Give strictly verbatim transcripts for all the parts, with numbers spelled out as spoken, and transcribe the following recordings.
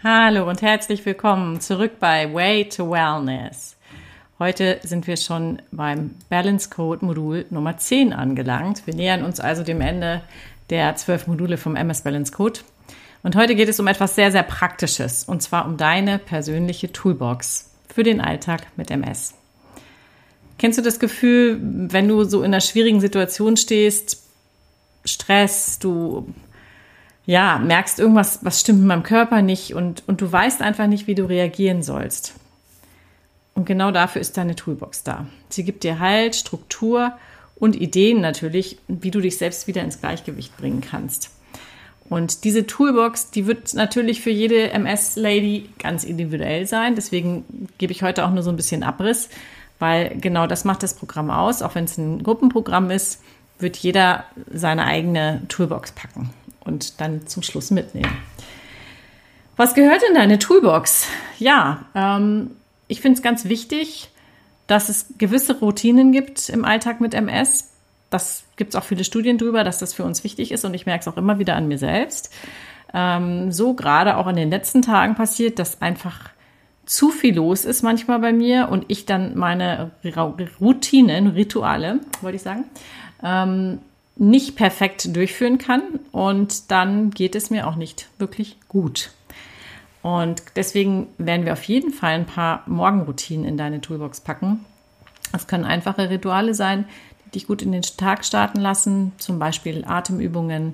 Hallo und herzlich willkommen zurück bei Way to Wellness. Heute sind wir schon beim Balance Code Modul Nummer zehn angelangt. Wir nähern uns also dem Ende der zwölf Module vom M S Balance Code. Und heute geht es um etwas sehr, sehr Praktisches, und zwar um deine persönliche Toolbox für den Alltag mit M S. Kennst du das Gefühl, wenn du so in einer schwierigen Situation stehst, Stress, du ja, merkst irgendwas, was stimmt mit meinem Körper nicht und, und du weißt einfach nicht, wie du reagieren sollst. Und genau dafür ist deine Toolbox da. Sie gibt dir Halt, Struktur und Ideen natürlich, wie du dich selbst wieder ins Gleichgewicht bringen kannst. Und diese Toolbox, die wird natürlich für jede M S-Lady ganz individuell sein. Deswegen gebe ich heute auch nur so ein bisschen Abriss, weil genau das macht das Programm aus. Auch wenn es ein Gruppenprogramm ist, wird jeder seine eigene Toolbox packen und dann zum Schluss mitnehmen. Was gehört in deine Toolbox? Ja, ähm, ich finde es ganz wichtig, dass es gewisse Routinen gibt im Alltag mit M S. Das gibt es auch viele Studien drüber, dass das für uns wichtig ist, und ich merke es auch immer wieder an mir selbst. Ähm, so gerade auch in den letzten Tagen passiert, dass einfach zu viel los ist manchmal bei mir und ich dann meine Routinen, Rituale, wollte ich sagen, ähm, nicht perfekt durchführen kann, und dann geht es mir auch nicht wirklich gut. Und deswegen werden wir auf jeden Fall ein paar Morgenroutinen in deine Toolbox packen. Das können einfache Rituale sein, die dich gut in den Tag starten lassen, zum Beispiel Atemübungen,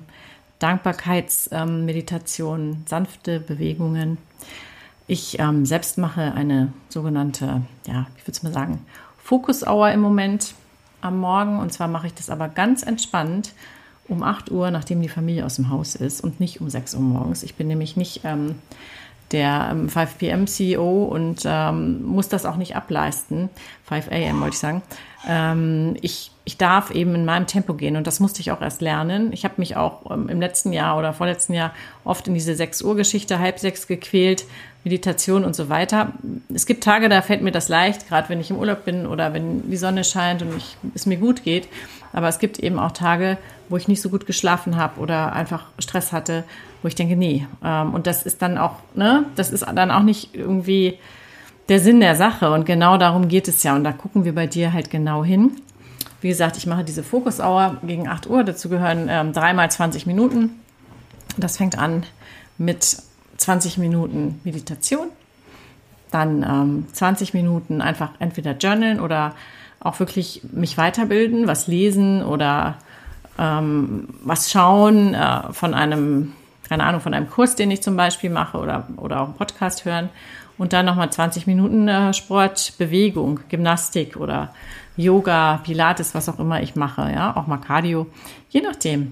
Dankbarkeitsmeditationen, sanfte Bewegungen. Ich ähm, selbst mache eine sogenannte, ja, ich würde es mal sagen, Focus-Hour im Moment am Morgen, und zwar mache ich das aber ganz entspannt um acht Uhr, nachdem die Familie aus dem Haus ist, und nicht um sechs Uhr morgens. Ich bin nämlich nicht ähm, der ähm, fünf P M C E O und ähm, muss das auch nicht ableisten. fünf A M wollte ich sagen. Ähm, ich, ich darf eben in meinem Tempo gehen, und das musste ich auch erst lernen. Ich habe mich auch ähm, im letzten Jahr oder vorletzten Jahr oft in diese sechs Uhr Geschichte, halb sechs gequält, Meditation und so weiter. Es gibt Tage, da fällt mir das leicht, gerade wenn ich im Urlaub bin oder wenn die Sonne scheint und ich, es mir gut geht. Aber es gibt eben auch Tage, wo ich nicht so gut geschlafen habe oder einfach Stress hatte, wo ich denke, nee. Ähm, und das ist dann auch, ne, das ist dann auch nicht irgendwie der Sinn der Sache. Und genau darum geht es ja. Und da gucken wir bei dir halt genau hin. Wie gesagt, ich mache diese Focus-Hour gegen acht Uhr. Dazu gehören ähm, dreimal zwanzig Minuten. Das fängt an mit zwanzig Minuten Meditation. Dann ähm, zwanzig Minuten einfach entweder journalen oder auch wirklich mich weiterbilden, was lesen oder ähm, was schauen äh, von einem, keine Ahnung, von einem Kurs, den ich zum Beispiel mache, oder, oder auch einen Podcast hören. Und dann nochmal zwanzig Minuten äh, Sport, Bewegung, Gymnastik oder Yoga, Pilates, was auch immer ich mache, ja, auch mal Cardio, je nachdem.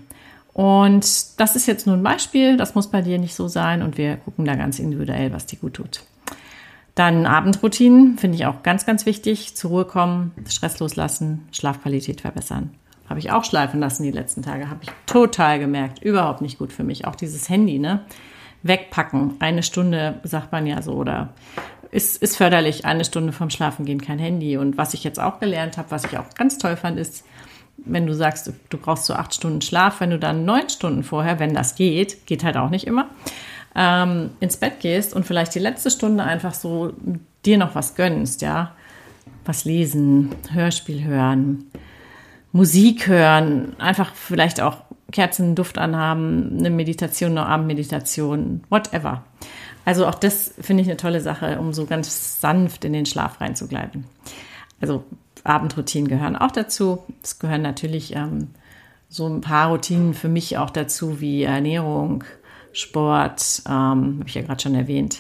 Und das ist jetzt nur ein Beispiel, das muss bei dir nicht so sein, und wir gucken da ganz individuell, was dir gut tut. Dann Abendroutinen, finde ich auch ganz, ganz wichtig. Zur Ruhe kommen, Stress loslassen, Schlafqualität verbessern. Habe ich auch schleifen lassen die letzten Tage, habe ich total gemerkt. Überhaupt nicht gut für mich. Auch dieses Handy, ne? Wegpacken. Eine Stunde, sagt man ja so, oder ist, ist förderlich. Eine Stunde vorm Schlafengehen kein Handy. Und was ich jetzt auch gelernt habe, was ich auch ganz toll fand, ist, wenn du sagst, du brauchst so acht Stunden Schlaf, wenn du dann neun Stunden vorher, wenn das geht, geht halt auch nicht immer, ähm, ins Bett gehst und vielleicht die letzte Stunde einfach so dir noch was gönnst, ja, was lesen, Hörspiel hören, Musik hören, einfach vielleicht auch Kerzenduft anhaben, eine Meditation, eine Abendmeditation, whatever. Also auch das finde ich eine tolle Sache, um so ganz sanft in den Schlaf reinzugleiten. Also Abendroutinen gehören auch dazu. Es gehören natürlich ähm, so ein paar Routinen für mich auch dazu, wie Ernährung, Sport, ähm, habe ich ja gerade schon erwähnt.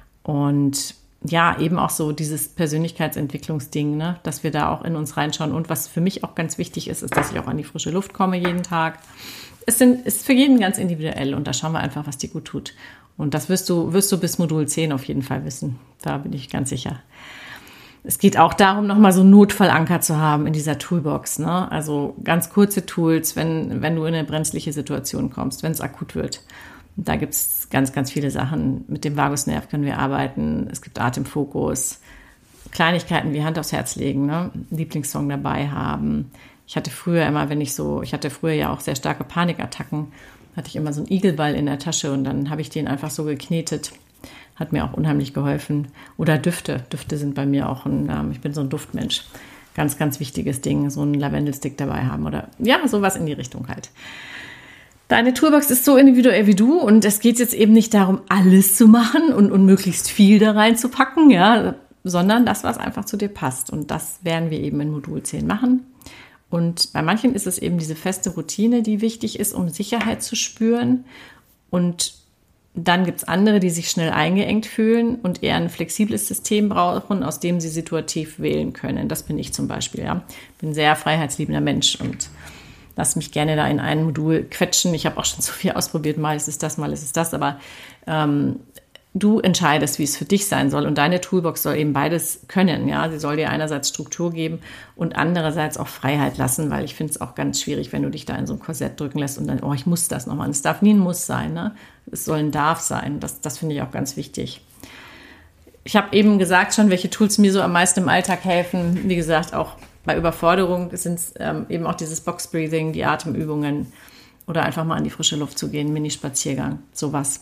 Und ja, eben auch so dieses Persönlichkeitsentwicklungsding, ne, dass wir da auch in uns reinschauen. Und was für mich auch ganz wichtig ist, ist, dass ich auch an die frische Luft komme jeden Tag. Es sind, ist für jeden ganz individuell, und da schauen wir einfach, was dir gut tut. Und das wirst du, wirst du bis Modul zehn auf jeden Fall wissen. Da bin ich ganz sicher. Es geht auch darum, nochmal so einen Notfallanker zu haben in dieser Toolbox, ne? Also ganz kurze Tools, wenn, wenn du in eine brenzliche Situation kommst, wenn es akut wird. Da gibt es ganz, ganz viele Sachen. Mit dem Vagusnerv können wir arbeiten. Es gibt Atemfokus, Kleinigkeiten wie Hand aufs Herz legen, ne? Lieblingssong dabei haben. Ich hatte früher immer, wenn ich so, ich hatte früher ja auch sehr starke Panikattacken, hatte ich immer so einen Igelball in der Tasche, und dann habe ich den einfach so geknetet hat mir auch unheimlich geholfen. Oder Düfte. Düfte sind bei mir auch ein, ähm, ich bin so ein Duftmensch. Ganz, ganz wichtiges Ding, so einen Lavendelstick dabei haben oder ja, sowas in die Richtung halt. Deine Toolbox ist so individuell wie du und es geht jetzt eben nicht darum, alles zu machen und, und möglichst viel da reinzupacken, ja, sondern das, was einfach zu dir passt. Und das werden wir eben in Modul zehn machen. Und bei manchen ist es eben diese feste Routine, die wichtig ist, um Sicherheit zu spüren. Und dann gibt es andere, die sich schnell eingeengt fühlen und eher ein flexibles System brauchen, aus dem sie situativ wählen können. Das bin ich zum Beispiel. Ja. Bin ein sehr freiheitsliebender Mensch und lass mich gerne da in ein Modul quetschen. Ich habe auch schon so viel ausprobiert. Mal ist es das, mal ist es das. Aber ähm, du entscheidest, wie es für dich sein soll. Und deine Toolbox soll eben beides können. Ja, sie soll dir einerseits Struktur geben und andererseits auch Freiheit lassen, weil ich finde es auch ganz schwierig, wenn du dich da in so ein Korsett drücken lässt und dann, oh, ich muss das noch machen. Es darf nie ein Muss sein, ne? Es soll ein Darf sein. Das, das finde ich auch ganz wichtig. Ich habe eben gesagt schon, welche Tools mir so am meisten im Alltag helfen. Wie gesagt, auch bei Überforderung sind es ähm, eben auch dieses Box-Breathing, die Atemübungen oder einfach mal an die frische Luft zu gehen, Mini-Spaziergang, sowas.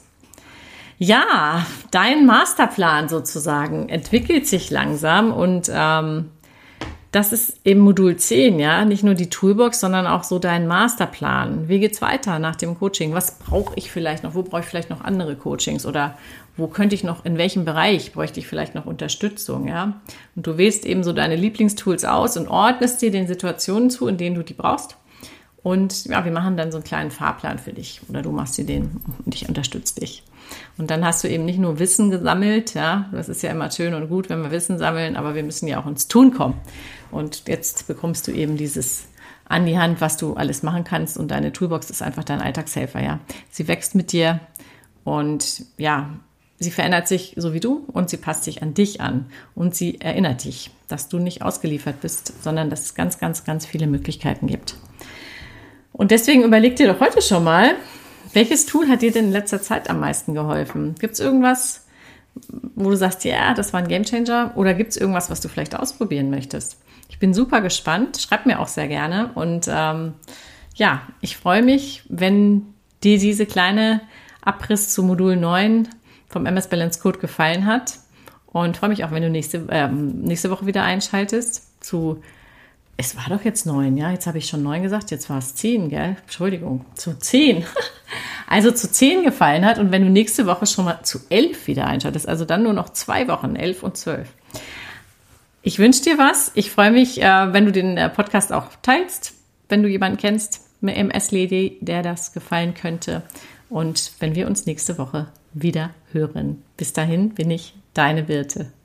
Ja, dein Masterplan sozusagen entwickelt sich langsam und ähm, das ist eben Modul zehn, ja, nicht nur die Toolbox, sondern auch so dein Masterplan. Wie geht's weiter nach dem Coaching? Was brauche ich vielleicht noch? Wo brauche ich vielleicht noch andere Coachings? Oder wo könnte ich noch, in welchem Bereich bräuchte ich vielleicht noch Unterstützung, ja? Und du wählst eben so deine Lieblingstools aus und ordnest dir den Situationen zu, in denen du die brauchst. Und ja, wir machen dann so einen kleinen Fahrplan für dich. Oder du machst dir den und ich unterstütze dich. Und dann hast du eben nicht nur Wissen gesammelt, ja, das ist ja immer schön und gut, wenn wir Wissen sammeln, aber wir müssen ja auch ins Tun kommen. Und jetzt bekommst du eben dieses an die Hand, was du alles machen kannst und deine Toolbox ist einfach dein Alltagshelfer, ja. Sie wächst mit dir und ja, sie verändert sich so wie du und sie passt sich an dich an und sie erinnert dich, dass du nicht ausgeliefert bist, sondern dass es ganz, ganz, ganz viele Möglichkeiten gibt. Und deswegen überleg dir doch heute schon mal, welches Tool hat dir denn in letzter Zeit am meisten geholfen? Gibt es irgendwas, wo du sagst, ja, das war ein Gamechanger? Oder gibt es irgendwas, was du vielleicht ausprobieren möchtest? Ich bin super gespannt. Schreib mir auch sehr gerne. Und ähm, ja, ich freue mich, wenn dir diese kleine Abriss zu Modul neun vom M S Balance Code gefallen hat. Und freue mich auch, wenn du nächste, ähm, nächste Woche wieder einschaltest zu Es war doch jetzt neun, ja, jetzt habe ich schon neun gesagt, jetzt war es zehn, gell? Entschuldigung, zu zehn. Also zu zehn gefallen hat und wenn du nächste Woche schon mal zu elf wieder einschaltest, also dann nur noch zwei Wochen, elf und zwölf. Ich wünsche dir was. Ich freue mich, wenn du den Podcast auch teilst, wenn du jemanden kennst, eine M S-Lady, der das gefallen könnte. Und wenn wir uns nächste Woche wieder hören. Bis dahin bin ich deine Birte.